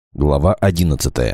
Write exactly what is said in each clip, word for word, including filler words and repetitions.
Глава одиннадцатая.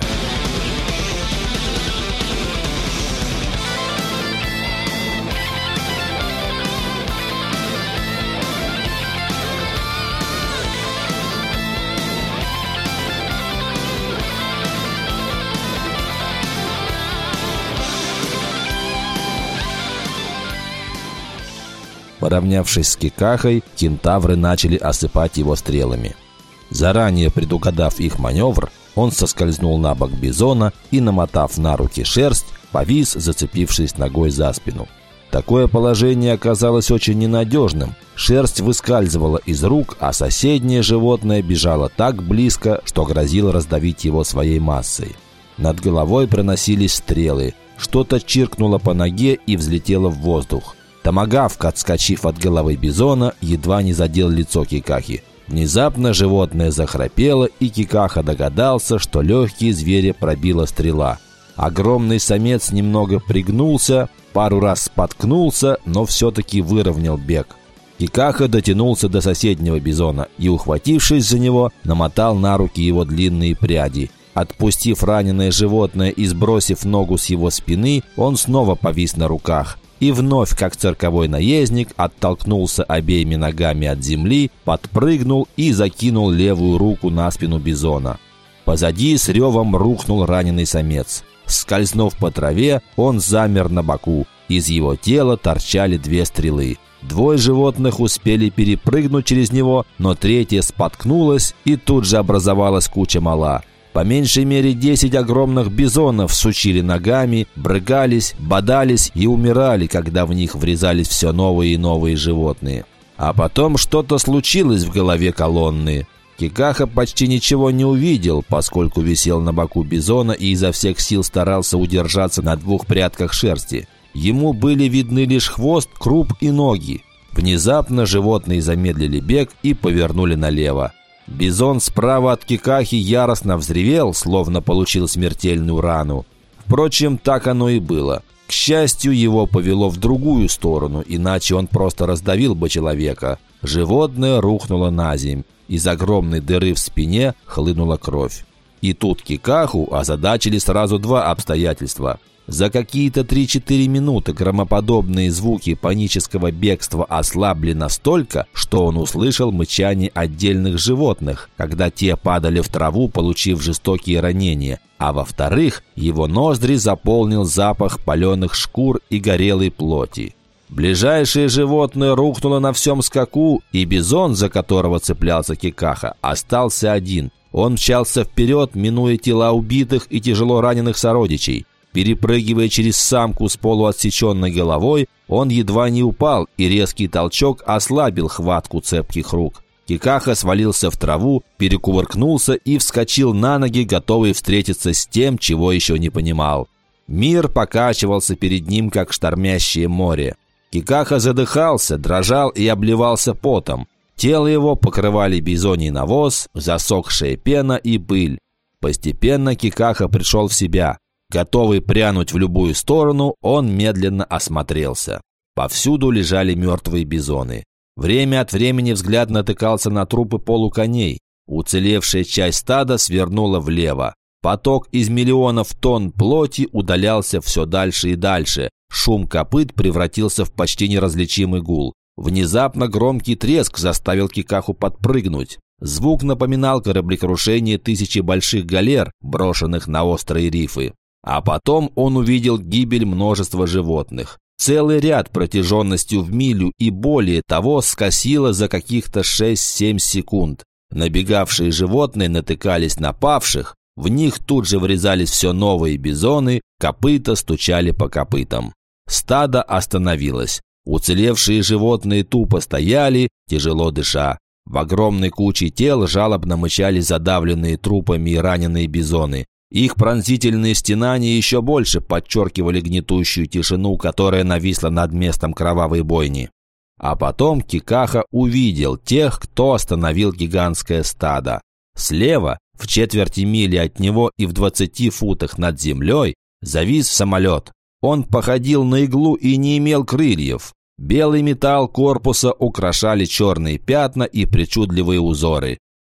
Поравнявшись с Кикахой, кентавры начали осыпать его стрелами. Заранее предугадав их маневр, он соскользнул на бок бизона и, намотав на руки шерсть, повис, зацепившись ногой за спину. Такое положение оказалось очень ненадежным. Шерсть выскальзывала из рук, а соседнее животное бежало так близко, что грозило раздавить его своей массой. Над головой проносились стрелы. Что-то чиркнуло по ноге и взлетело в воздух. Томагавк, отскочив от головы бизона, едва не задел лицо Кикахи. Внезапно животное захрапело, и Кикаха догадался, что легкие зверя пробила стрела. Огромный самец немного пригнулся, пару раз споткнулся, но все-таки выровнял бег. Кикаха дотянулся до соседнего бизона и, ухватившись за него, намотал на руки его длинные пряди. Отпустив раненое животное и сбросив ногу с его спины, он снова повис на руках. И вновь, как цирковой наездник, оттолкнулся обеими ногами от земли, подпрыгнул и закинул левую руку на спину бизона. Позади с ревом рухнул раненый самец. Скользнув по траве, он замер на боку. Из его тела торчали две стрелы. Двое животных успели перепрыгнуть через него, но третья споткнулась, и тут же образовалась куча мала. По меньшей мере десять огромных бизонов сучили ногами, брыкались, бодались и умирали, когда в них врезались все новые и новые животные. А потом что-то случилось в голове колонны. Кикаха почти ничего не увидел, поскольку висел на боку бизона и изо всех сил старался удержаться на двух прядках шерсти. Ему были видны лишь хвост, круп и ноги. Внезапно животные замедлили бег и повернули налево. Бизон справа от Кикахи яростно взревел, словно получил смертельную рану. Впрочем, так оно и было. К счастью, его повело в другую сторону, иначе он просто раздавил бы человека. Животное рухнуло на земь. Из огромной дыры в спине хлынула кровь. И тут Кикаху озадачили сразу два обстоятельства. За какие-то три-четыре минуты громоподобные звуки панического бегства ослабли настолько, что он услышал мычание отдельных животных, когда те падали в траву, получив жестокие ранения. А во-вторых, его ноздри заполнил запах паленых шкур и горелой плоти. Ближайшее животное рухнуло на всем скаку, и бизон, за которого цеплялся Кикаха, остался один. Он мчался вперед, минуя тела убитых и тяжело раненых сородичей. Перепрыгивая через самку с полуотсеченной головой, он едва не упал, и резкий толчок ослабил хватку цепких рук. Кикаха свалился в траву, перекувыркнулся и вскочил на ноги, готовый встретиться с тем, чего еще не понимал. Мир покачивался перед ним, как штормящее море. Кикаха задыхался, дрожал и обливался потом. Тело его покрывали бизоний навоз, засохшая пена и пыль. Постепенно Кикаха пришел в себя. Готовый прянуть в любую сторону, он медленно осмотрелся. Повсюду лежали мертвые бизоны. Время от времени взгляд натыкался на трупы полуконей. Уцелевшая часть стада свернула влево. Поток из миллионов тонн плоти удалялся все дальше и дальше. Шум копыт превратился в почти неразличимый гул. Внезапно громкий треск заставил Кикаху подпрыгнуть. Звук напоминал кораблекрушение тысячи больших галер, брошенных на острые рифы. А потом он увидел гибель множества животных. Целый ряд протяженностью в милю и более того скосило за каких-то шесть-семь секунд. Набегавшие животные натыкались на павших, в них тут же врезались все новые бизоны, копыта стучали по копытам. Стадо остановилось. Уцелевшие животные тупо стояли, тяжело дыша. В огромной куче тел жалобно мычали задавленные трупами и раненые бизоны. Их пронзительные стенания еще больше подчеркивали гнетущую тишину, которая нависла над местом кровавой бойни. А потом Кикаха увидел тех, кто остановил гигантское стадо. Слева, в четверти мили от него и в двадцати футах над землей, завис самолет. Он походил на иглу и не имел крыльев. Белый металл корпуса украшали черные пятна и причудливые узоры.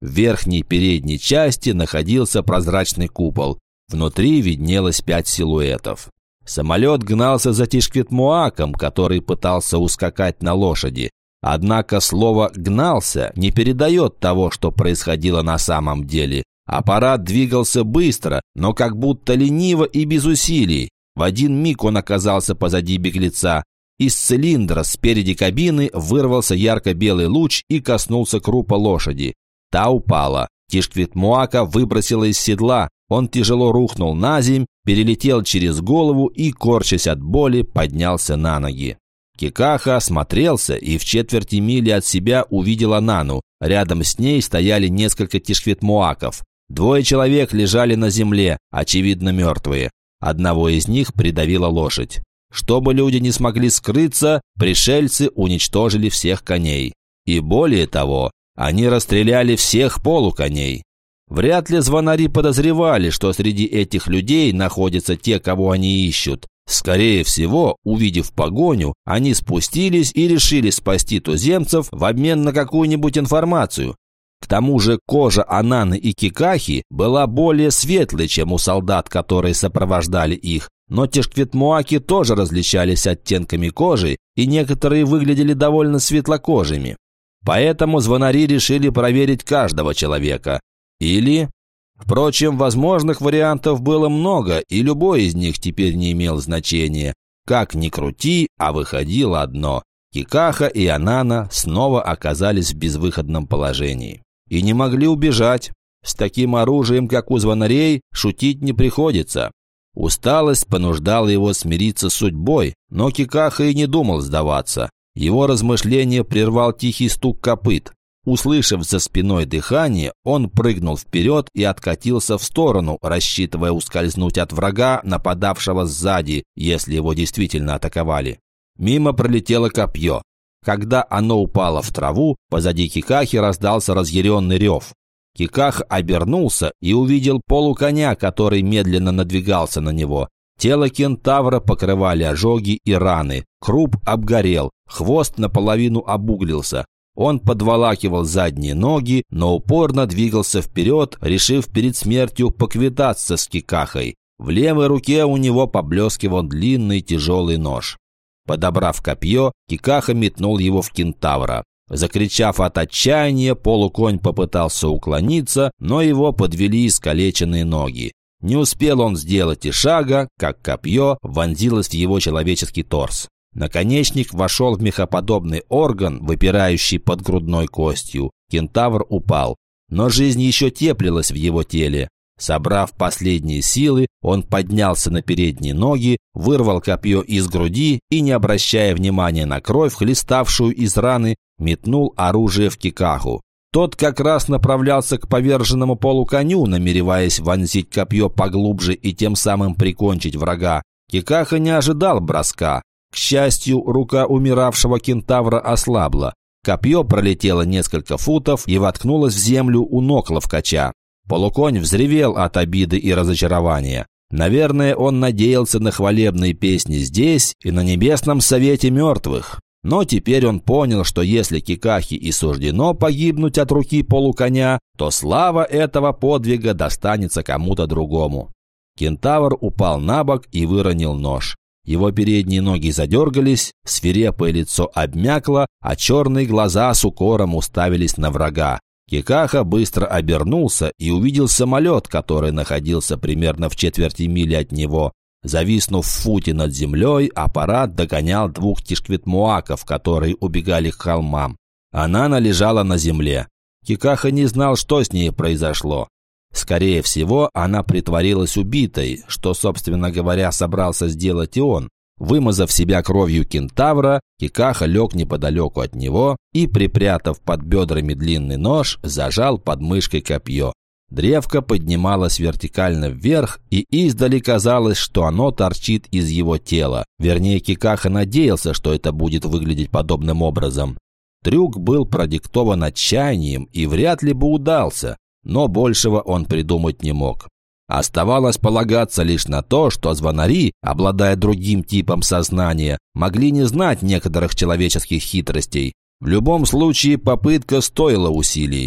В верхней передней части находился прозрачный купол. Внутри виднелось пять силуэтов. Самолет гнался за Тишквит-Муаком, который пытался ускакать на лошади. Однако слово «гнался» не передает того, что происходило на самом деле. Аппарат двигался быстро, но как будто лениво и без усилий. В один миг он оказался позади беглеца. Из цилиндра спереди кабины вырвался ярко-белый луч и коснулся крупа лошади. Та упала. Тишквит-Муака выбросила из седла. Он тяжело рухнул на земь, перелетел через голову и, корчась от боли, поднялся на ноги. Кикаха осмотрелся и в четверти мили от себя увидел Анану. Рядом с ней стояли несколько Тишквит-Муаков. Двое человек лежали на земле, очевидно мертвые. Одного из них придавила лошадь. Чтобы люди не смогли скрыться, пришельцы уничтожили всех коней. И более того, они расстреляли всех полуконей. Вряд ли звонари подозревали, что среди этих людей находятся те, кого они ищут. Скорее всего, увидев погоню, они спустились и решили спасти туземцев в обмен на какую-нибудь информацию. К тому же кожа Ананы и Кикахи была более светлой, чем у солдат, которые сопровождали их. Но Тишквит-Муаки тоже различались оттенками кожи, и некоторые выглядели довольно светлокожими. Поэтому звонари решили проверить каждого человека. Или... Впрочем, возможных вариантов было много, и любой из них теперь не имел значения. Как ни крути, а выходило одно. Кикаха и Анана снова оказались в безвыходном положении. И не могли убежать. С таким оружием, как у звонарей, шутить не приходится. Усталость понуждала его смириться с судьбой, но Кикаха и не думал сдаваться. Его размышления прервал тихий стук копыт. Услышав за спиной дыхание, он прыгнул вперед и откатился в сторону, рассчитывая ускользнуть от врага, нападавшего сзади, если его действительно атаковали. Мимо пролетело копье. Когда оно упало в траву, позади Кикахи раздался разъяренный рев. Кикаха обернулся и увидел полуконя, который медленно надвигался на него. Тело кентавра покрывали ожоги и раны, круп обгорел, хвост наполовину обуглился. Он подволакивал задние ноги, но упорно двигался вперед, решив перед смертью поквитаться с Кикахой. В левой руке у него поблескивал длинный тяжелый нож. Подобрав копье, Кикаха метнул его в кентавра. Закричав от отчаяния, полуконь попытался уклониться, но его подвели искалеченные ноги. Не успел он сделать и шага, как копье вонзилось в его человеческий торс. Наконечник вошел в мехоподобный орган, выпирающий под грудной костью. Кентавр упал, но жизнь еще теплилась в его теле. Собрав последние силы, он поднялся на передние ноги, вырвал копье из груди и, не обращая внимания на кровь, хлеставшую из раны, метнул оружие в Кикаху. Тот как раз направлялся к поверженному полуконю, намереваясь вонзить копье поглубже и тем самым прикончить врага. Кикаха не ожидал броска. К счастью, рука умиравшего кентавра ослабла. Копье пролетело несколько футов и воткнулось в землю у ног ловкача. Полуконь взревел от обиды и разочарования. Наверное, он надеялся на хвалебные песни здесь и на небесном совете мертвых. Но теперь он понял, что если Кикахе и суждено погибнуть от руки полуконя, то слава этого подвига достанется кому-то другому. Кентавр упал на бок и выронил нож. Его передние ноги задергались, свирепое лицо обмякло, а черные глаза с укором уставились на врага. Кикаха быстро обернулся и увидел самолет, который находился примерно в четверти мили от него. Зависнув в футе над землей, аппарат догонял двух Тишквит-Муаков, которые убегали к холмам. Анана лежала на земле. Кикаха не знал, что с ней произошло. Скорее всего, она притворилась убитой, что, собственно говоря, собрался сделать и он. Вымазав себя кровью кентавра, Кикаха лег неподалеку от него и, припрятав под бедрами длинный нож, зажал под мышкой копье. Древко поднималось вертикально вверх, и издали казалось, что оно торчит из его тела. Вернее, Кикаха надеялся, что это будет выглядеть подобным образом. Трюк был продиктован отчаянием и вряд ли бы удался, но большего он придумать не мог. Оставалось полагаться лишь на то, что звонари, обладая другим типом сознания, могли не знать некоторых человеческих хитростей. В любом случае попытка стоила усилий.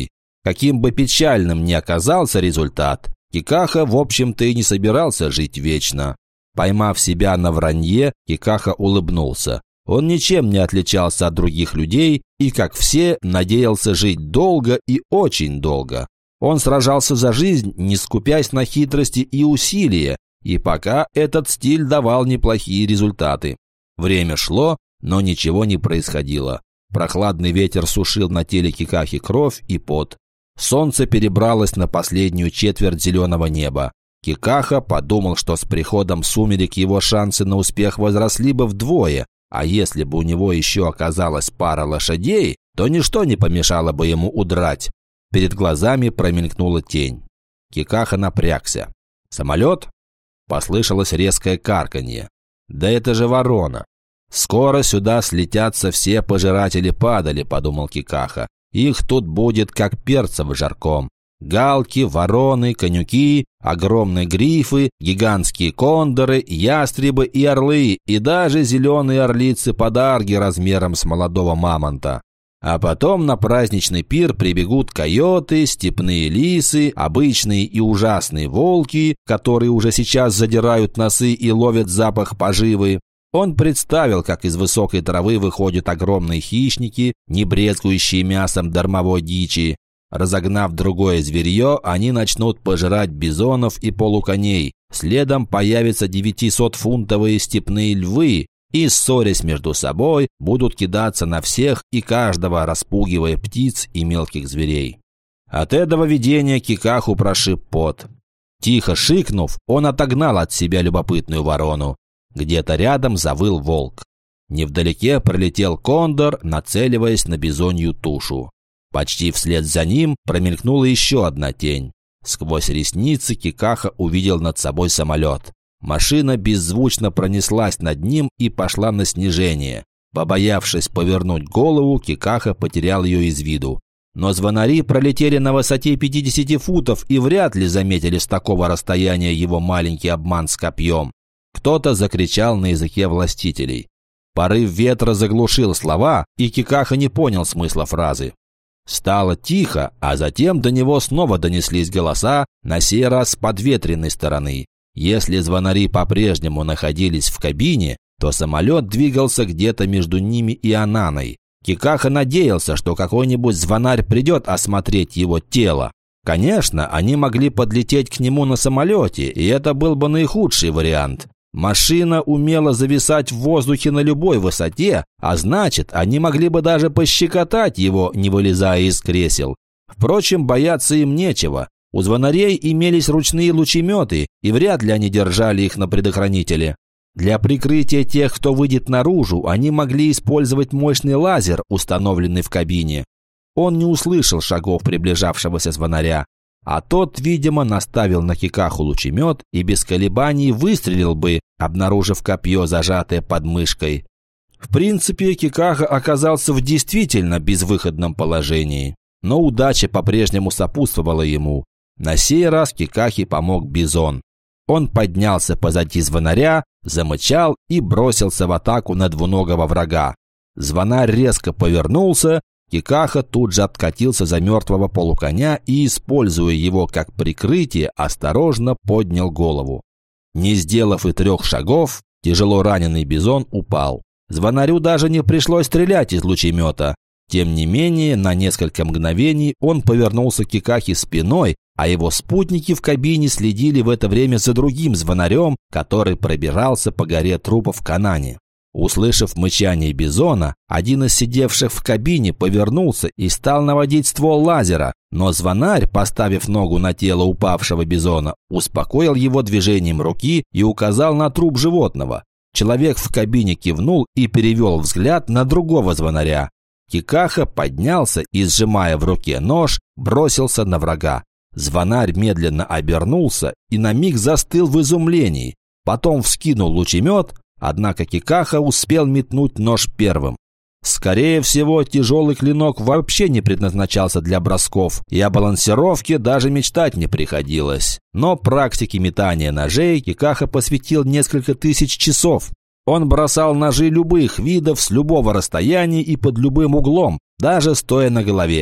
Каким бы печальным ни оказался результат, Кикаха, в общем-то, и не собирался жить вечно. Поймав себя на вранье, Кикаха улыбнулся. Он ничем не отличался от других людей и, как все, надеялся жить долго и очень долго. Он сражался за жизнь, не скупясь на хитрости и усилия, и пока этот стиль давал неплохие результаты. Время шло, но ничего не происходило. Прохладный ветер сушил на теле Кикахи кровь и пот. Солнце перебралось на последнюю четверть зеленого неба. Кикаха подумал, что с приходом сумерек его шансы на успех возросли бы вдвое, а если бы у него еще оказалась пара лошадей, то ничто не помешало бы ему удрать. Перед глазами промелькнула тень. Кикаха напрягся. «Самолет?» Послышалось резкое карканье. «Да это же ворона!» «Скоро сюда слетятся все пожиратели падали», — подумал Кикаха. «Их тут будет как перцев жарком. Галки, вороны, конюки, огромные грифы, гигантские кондоры, ястребы и орлы, и даже зеленые орлицы-подарги размером с молодого мамонта. А потом на праздничный пир прибегут койоты, степные лисы, обычные и ужасные волки, которые уже сейчас задирают носы и ловят запах поживы. Он представил, как из высокой травы выходят огромные хищники, не брезгующие мясом дармовой дичи. Разогнав другое зверье, они начнут пожирать бизонов и полуконей. Следом появятся девятисотфунтовые степные львы и, ссорясь между собой, будут кидаться на всех и каждого, распугивая птиц и мелких зверей. От этого видения Кикаху прошиб пот. Тихо шикнув, он отогнал от себя любопытную ворону. Где-то рядом завыл волк. Невдалеке пролетел кондор, нацеливаясь на бизонью тушу. Почти вслед за ним промелькнула еще одна тень. Сквозь ресницы Кикаха увидел над собой самолет. Машина беззвучно пронеслась над ним и пошла на снижение. Побоявшись повернуть голову, Кикаха потерял ее из виду. Но звонари пролетели на высоте пятидесяти футов и вряд ли заметили с такого расстояния его маленький обман с копьем. Кто-то закричал на языке властителей. Порыв ветра заглушил слова, и Кикаха не понял смысла фразы. Стало тихо, а затем до него снова донеслись голоса, на сей раз с подветренной стороны. Если звонари по-прежнему находились в кабине, то самолет двигался где-то между ними и Ананой. Кикаха надеялся, что какой-нибудь звонарь придет осмотреть его тело. Конечно, они могли подлететь к нему на самолете, и это был бы наихудший вариант. Машина умела зависать в воздухе на любой высоте, а значит, они могли бы даже пощекотать его, не вылезая из кресел. Впрочем, бояться им нечего. У звонарей имелись ручные лучеметы, и вряд ли они держали их на предохранителе. Для прикрытия тех, кто выйдет наружу, они могли использовать мощный лазер, установленный в кабине. Он не услышал шагов приближавшегося звонаря. А тот, видимо, наставил на Кикаху лучемет и без колебаний выстрелил бы, обнаружив копье, зажатое под мышкой. В принципе, Кикаха оказался в действительно безвыходном положении. Но удача по-прежнему сопутствовала ему. На сей раз Кикахе помог бизон. Он поднялся позади звонаря, замычал и бросился в атаку на двуногого врага. Звонарь резко повернулся. Кикаха тут же откатился за мертвого полуконя и, используя его как прикрытие, осторожно поднял голову. Не сделав и трех шагов, тяжело раненый бизон упал. Звонарю даже не пришлось стрелять из лучемета. Тем не менее, на несколько мгновений он повернулся к Кикахе спиной, а его спутники в кабине следили в это время за другим звонарем, который пробирался по горе трупов в Канане. Услышав мычание бизона, один из сидевших в кабине повернулся и стал наводить ствол лазера, но звонарь, поставив ногу на тело упавшего бизона, успокоил его движением руки и указал на труп животного. Человек в кабине кивнул и перевел взгляд на другого звонаря. Кикаха поднялся и, сжимая в руке нож, бросился на врага. Звонарь медленно обернулся и на миг застыл в изумлении. Потом вскинул лучемет, однако Кикаха успел метнуть нож первым. Скорее всего, тяжелый клинок вообще не предназначался для бросков, и о балансировке даже мечтать не приходилось. Но практике метания ножей Кикаха посвятил несколько тысяч часов. Он бросал ножи любых видов с любого расстояния и под любым углом, даже стоя на голове.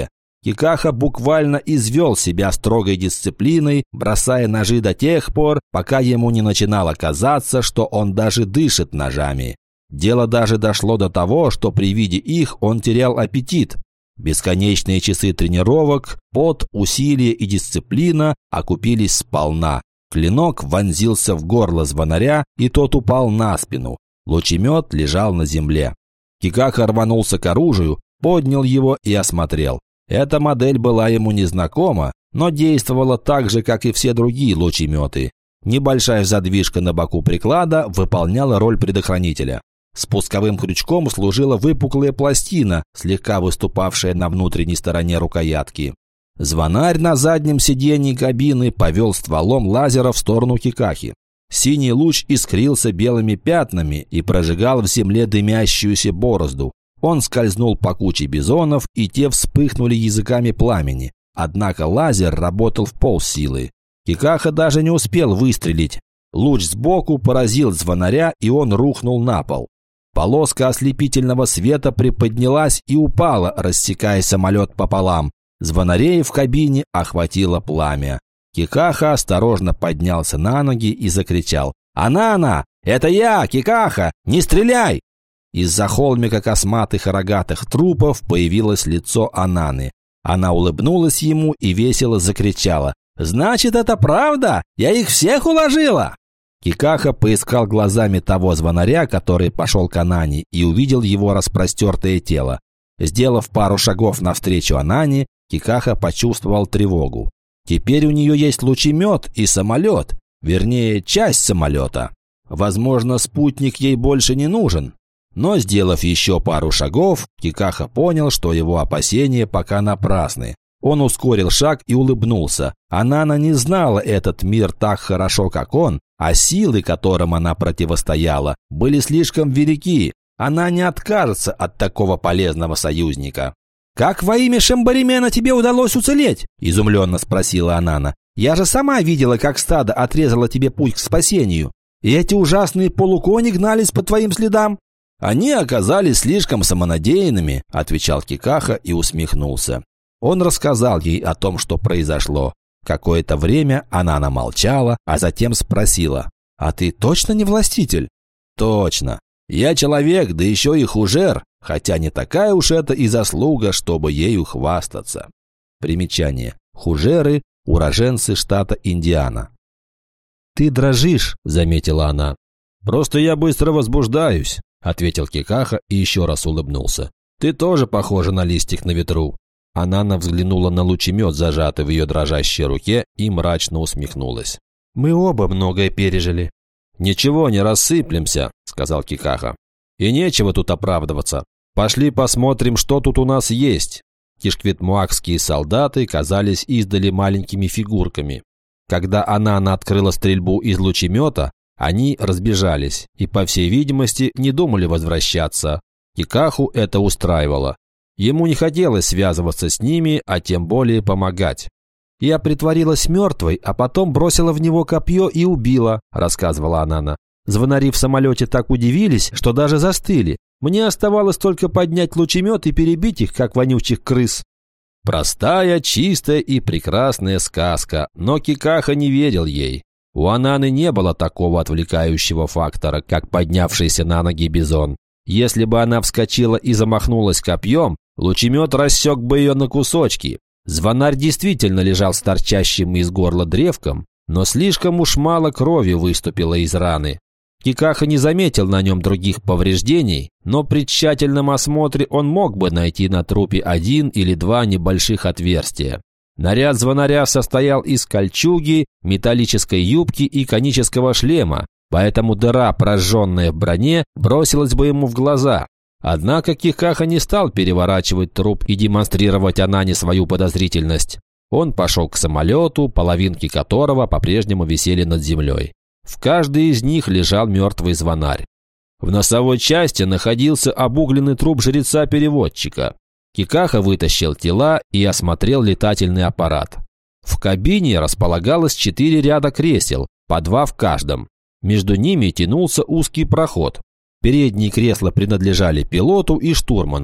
Кикаха буквально извел себя строгой дисциплиной, бросая ножи до тех пор, пока ему не начинало казаться, что он даже дышит ножами. Дело даже дошло до того, что при виде их он терял аппетит. Бесконечные часы тренировок, пот, усилия и дисциплина окупились сполна. Клинок вонзился в горло звонаря, и тот упал на спину. Лучемет лежал на земле. Кикаха рванулся к оружию, поднял его и осмотрел. Эта модель была ему незнакома, но действовала так же, как и все другие лучеметы. Небольшая задвижка на боку приклада выполняла роль предохранителя. Спусковым крючком служила выпуклая пластина, слегка выступавшая на внутренней стороне рукоятки. Звонарь на заднем сиденье кабины повел стволом лазера в сторону Кикахи. Синий луч искрился белыми пятнами и прожигал в земле дымящуюся борозду. Он скользнул по куче бизонов, и те вспыхнули языками пламени. Однако лазер работал в полсилы. Кикаха даже не успел выстрелить. Луч сбоку поразил звонаря, и он рухнул на пол. Полоска ослепительного света приподнялась и упала, рассекая самолет пополам. Звонарей в кабине охватило пламя. Кикаха осторожно поднялся на ноги и закричал: «Анана! Это я, Кикаха! Не стреляй!» Из-за холмика косматых и рогатых трупов появилось лицо Ананы. Она улыбнулась ему и весело закричала: «Значит, это правда? Я их всех уложила!» Кикаха поискал глазами того звонаря, который пошел к Анане, и увидел его распростертое тело. Сделав пару шагов навстречу Анане, Кикаха почувствовал тревогу. Теперь у нее есть лучемет и самолет, вернее, часть самолета. Возможно, спутник ей больше не нужен. Но, сделав еще пару шагов, Кикаха понял, что его опасения пока напрасны. Он ускорил шаг и улыбнулся. Анана не знала этот мир так хорошо, как он, а силы, которым она противостояла, были слишком велики. Она не откажется от такого полезного союзника. «Как во имя Шамбаримена тебе удалось уцелеть?» – изумленно спросила Анана. «Я же сама видела, как стадо отрезало тебе путь к спасению. И эти ужасные полукони гнались по твоим следам». «Они оказались слишком самонадеянными», – отвечал Кикаха и усмехнулся. Он рассказал ей о том, что произошло. Какое-то время Анана молчала, а затем спросила: «А ты точно не властитель?» «Точно. Я человек, да еще и хужер, хотя не такая уж это и заслуга, чтобы ею хвастаться». Примечание. Хужеры – уроженцы штата Индиана. «Ты дрожишь», – заметила она. «Просто я быстро возбуждаюсь», – ответил Кикаха и еще раз улыбнулся. «Ты тоже похожа на листик на ветру». Анана взглянула на лучемет, зажатый в ее дрожащей руке, и мрачно усмехнулась. «Мы оба многое пережили». «Ничего, не рассыплемся», – сказал Кикаха. «И нечего тут оправдываться. Пошли посмотрим, что тут у нас есть». Кишквитмуакские солдаты казались издали маленькими фигурками. Когда Анана открыла стрельбу из лучемета, они разбежались и, по всей видимости, не думали возвращаться. Кикаху это устраивало. Ему не хотелось связываться с ними, а тем более помогать. «Я притворилась мертвой, а потом бросила в него копье и убила», – рассказывала Анана. «Звонари в самолете так удивились, что даже застыли. Мне оставалось только поднять лучемет и перебить их, как вонючих крыс». Простая, чистая и прекрасная сказка, но Кикаха не верил ей. У Ананы не было такого отвлекающего фактора, как поднявшийся на ноги бизон. Если бы она вскочила и замахнулась копьем, лучемет рассек бы ее на кусочки. Звонарь действительно лежал с торчащим из горла древком, но слишком уж мало крови выступило из раны. Кикаха не заметил на нем других повреждений, но при тщательном осмотре он мог бы найти на трупе один или два небольших отверстия. Наряд звонаря состоял из кольчуги, металлической юбки и конического шлема, поэтому дыра, прожженная в броне, бросилась бы ему в глаза. Однако Кикаха не стал переворачивать труп и демонстрировать Анане свою подозрительность. Он пошел к самолету, половинки которого по-прежнему висели над землей. В каждой из них лежал мертвый звонарь. В носовой части находился обугленный труп жреца-переводчика. Кикаха вытащил тела и осмотрел летательный аппарат. В кабине располагалось четыре ряда кресел, по два в каждом. Между ними тянулся узкий проход. Передние кресла принадлежали пилоту и штурману.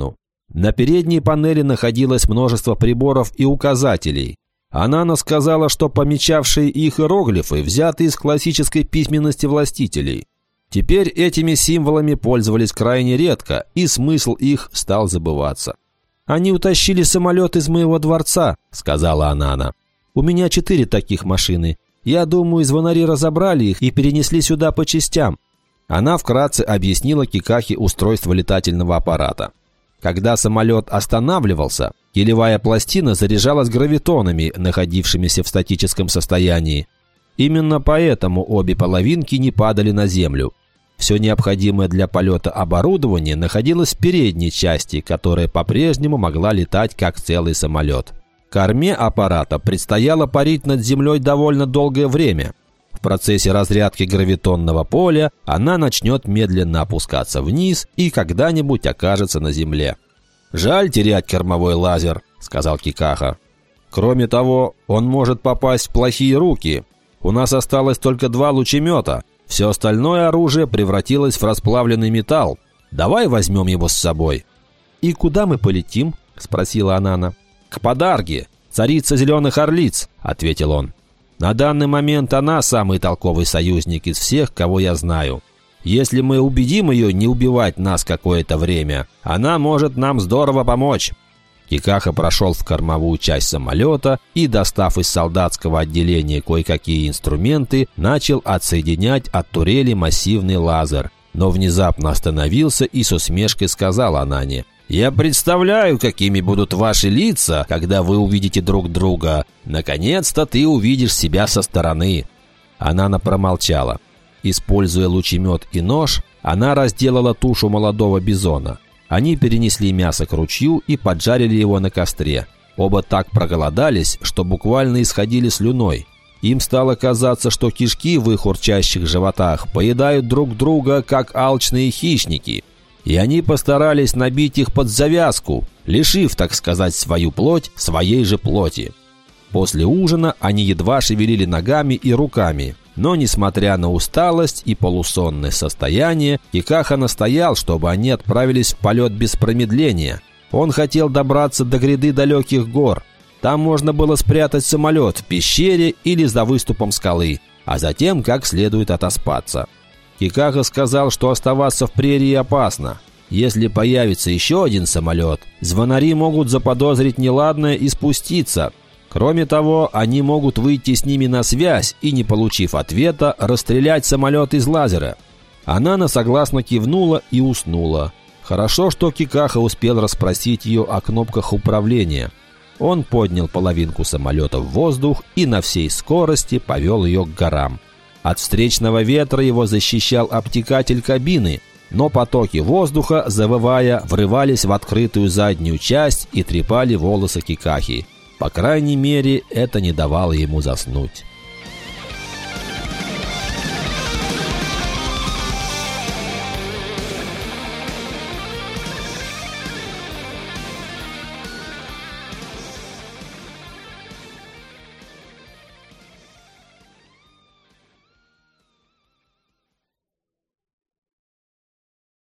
На передней панели находилось множество приборов и указателей. Анана сказала, что помечавшие их иероглифы взяты из классической письменности властителей. Теперь этими символами пользовались крайне редко, и смысл их стал забываться. «Они утащили самолет из моего дворца», — сказала Анана. «У меня четыре таких машины. Я думаю, звонари разобрали их и перенесли сюда по частям». Она вкратце объяснила Кикахе устройство летательного аппарата. Когда самолет останавливался, килевая пластина заряжалась гравитонами, находившимися в статическом состоянии. Именно поэтому обе половинки не падали на землю. Все необходимое для полета оборудование находилось в передней части, которая по-прежнему могла летать как целый самолет. Корме аппарата предстояло парить над землей довольно долгое время. В процессе разрядки гравитонного поля она начнет медленно опускаться вниз и когда-нибудь окажется на земле. «Жаль терять кормовой лазер», — сказал Кикаха. «Кроме того, он может попасть в плохие руки. У нас осталось только два лучемета. Все остальное оружие превратилось в расплавленный металл. Давай возьмем его с собой». «И куда мы полетим?» — спросила Анана. «К Подарге, царица зеленых орлиц», — ответил он. «На данный момент она самый толковый союзник из всех, кого я знаю. Если мы убедим ее не убивать нас какое-то время, она может нам здорово помочь». Кикаха прошел в кормовую часть самолета и, достав из солдатского отделения кое-какие инструменты, начал отсоединять от турели массивный лазер. Но внезапно остановился и с усмешкой сказал Анане: «Я представляю, какими будут ваши лица, когда вы увидите друг друга. Наконец-то ты увидишь себя со стороны». Анана промолчала. Используя лучемет и нож, она разделала тушу молодого бизона. Они перенесли мясо к ручью и поджарили его на костре. Оба так проголодались, что буквально исходили слюной. Им стало казаться, что кишки в их урчащих животах поедают друг друга, как алчные хищники. И они постарались набить их под завязку, лишив, так сказать, свою плоть своей же плоти. После ужина они едва шевелили ногами и руками. Но, несмотря на усталость и полусонное состояние, Кикаха настоял, чтобы они отправились в полет без промедления. Он хотел добраться до гряды далеких гор. Там можно было спрятать самолет в пещере или за выступом скалы, а затем как следует отоспаться. Кикаха сказал, что оставаться в прерии опасно. Если появится еще один самолет, звонари могут заподозрить неладное и спуститься. Кроме того, они могут выйти с ними на связь и, не получив ответа, расстрелять самолет из лазера. Анана согласно кивнула и уснула. Хорошо, что Кикаха успел расспросить ее о кнопках управления. Он поднял половинку самолета в воздух и на всей скорости повел ее к горам. От встречного ветра его защищал обтекатель кабины, но потоки воздуха, завывая, врывались в открытую заднюю часть и трепали волосы Кикахи. По крайней мере, это не давало ему заснуть.